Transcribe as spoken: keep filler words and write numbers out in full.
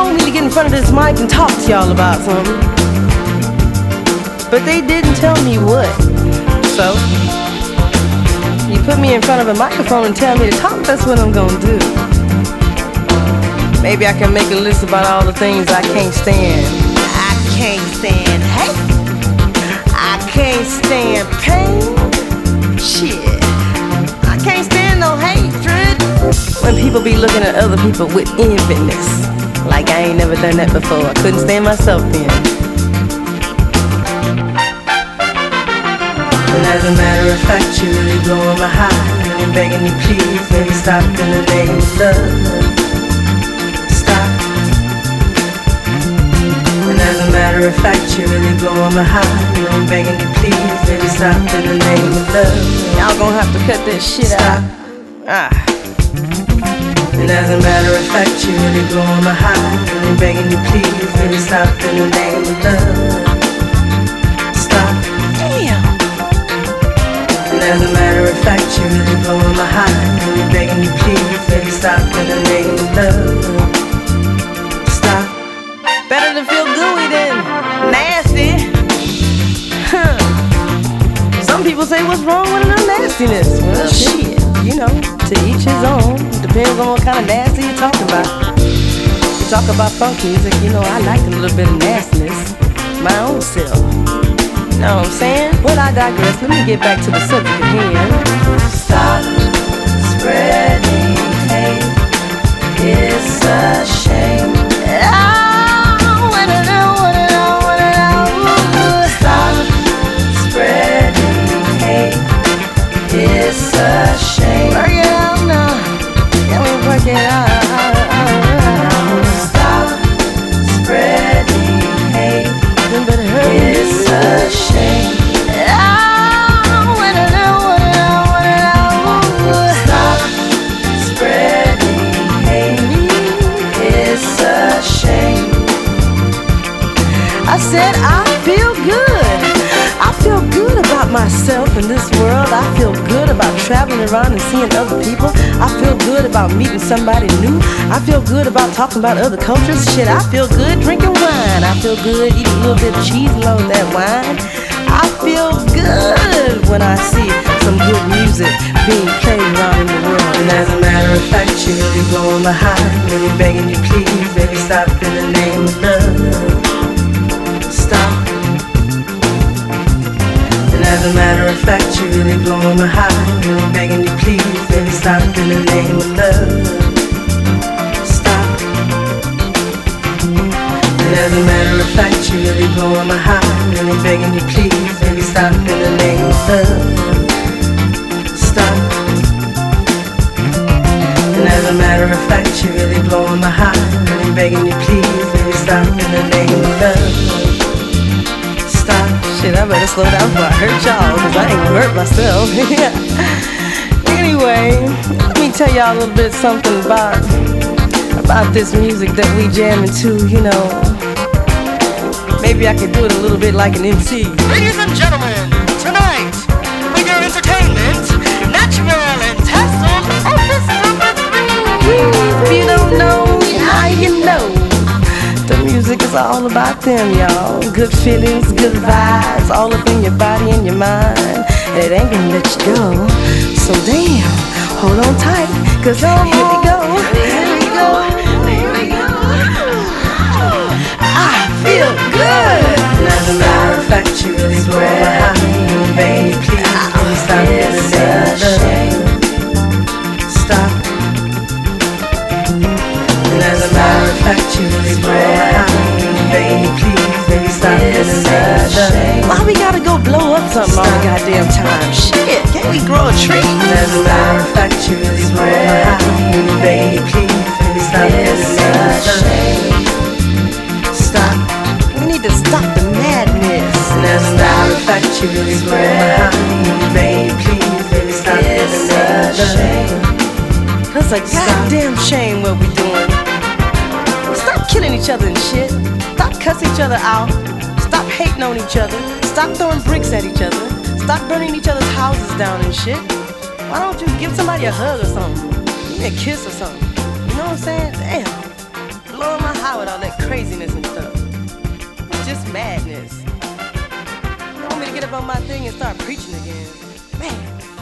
told me to get in front of this mic and talk to y'all about something. But they didn't tell me what. So, you put me in front of a microphone and tell me to talk, that's what I'm gonna do. Maybe I can make a list about all the things I can't stand. I can't stand hate. I can't stand pain. Shit. I can't stand no hatred. When people be looking at other people with enviness, like I ain't never done that before. I couldn't stand myself then. And as a matter of fact, you're really blowing my high. And I'm begging you please, baby, stop in the name of love. Stop. And as a matter of fact, you're really blowing my high. And I'm begging you please, baby, stop in the name of love. Y'all gonna have to cut that shit stop. out. Ah. And as a matter of fact, you're really blowing my high. And I'm begging you please, baby, stop in the name of love. Stop. Damn. And as a matter of fact, you're really blowing my high. And I'm begging you please, baby, stop in the name of love. Stop. Better to feel gooey than nasty. Huh. Some people say, what's wrong with a little nastiness? Well, shit, you know, to each his own. Depends on what kind of nasty you're talking about. You talk about funk music, you know, I like a little bit of nastiness. My own self. You know what I'm saying? Well, I digress. Let me get back to the subject at hand. Stop spreading hate. It's a shame. Oh, what it do, what it do, what it do. Stop spreading hate. It's a shame. Work it out now. Can we work it out? Stop spreading hate. It's a shame. Oh, what it do, what it do, what it do. Stop spreading hate. It's a shame. I said I feel good. I feel good about myself in this world. I feel good about traveling around and seeing other people. I feel good about meeting somebody new. I feel good about talking about other cultures. Shit, I feel good drinking wine. I feel good eating a little bit of cheese along with that wine. I feel good when I see some good music being played around in the world. And as a matter of fact, you're really blowing my high. Really begging you please, baby, stop in the name of love. Stop. And as a matter of fact, you're really blowing my high. And I'm begging you please, baby, stop in the name of love. Stop. And as a matter of fact, you're really blowing my high. And I'm begging you please, baby, stop in the name of love. Stop. And as a matter of fact, you're really blowing my high. And I'm begging you please, baby, stop in the name of love. Shit, I better slow down before I hurt y'all, cause I ain't gonna hurt myself. Anyway, let me tell y'all a little bit something about about this music that we jamming to, you know. Maybe I could do it a little bit like an M C. Ladies and gentlemen, tonight, with your entertainment, Natural and Tassel, Opus number three. If you don't know, now you know. The music is all about them, y'all. Good feelings, good vibes, all up in your body and your mind. And it ain't gonna let you go. So damn, hold on tight, cause here we go. Here we go. Here we go. I feel good. And as a matter of fact, you really blow my high. Baby, please, please stop this. It's a shame. Stop. And as a matter of fact, you really blow my high. Baby, please, baby, stop this. Why we gotta go blow up something all the goddamn time? Shit, can't we grow a tree? And as a matter of fact, you really blow my high. Baby, please, baby, stop this. Stop. We need to stop the madness. And as a matter of fact, you really blow my high. Baby, please, baby, stop this. It's a goddamn shame what we doing. Stop killing each other and shit. Stop cussing each other out. Stop hating on each other. Stop throwing bricks at each other. Stop burning each other's houses down and shit. Why don't you give somebody a hug or something? Give me a kiss or something. You know what I'm saying? Damn. blowing my high with all that craziness and stuff. It's just madness. You want me to get up on my thing and start preaching again? Man.